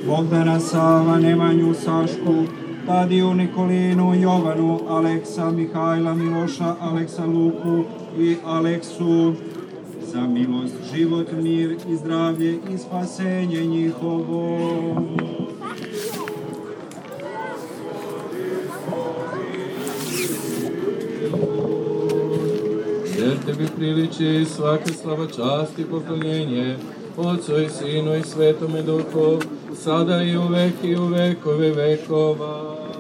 Bogdana, Sava, Nemanju, Sašku, Tadiju, Nikolinu, Jovanu, Aleksa, Mihajla, Miloša, Aleksa, Luku i Aleksu, za milost, život, mir i zdravlje i spasenje njihovo. Jer tebi priliči svaka slava, čast i poklonjenje, Otcu i Sinu i Svetome Duhu, sada i u veki i u vekove vekova.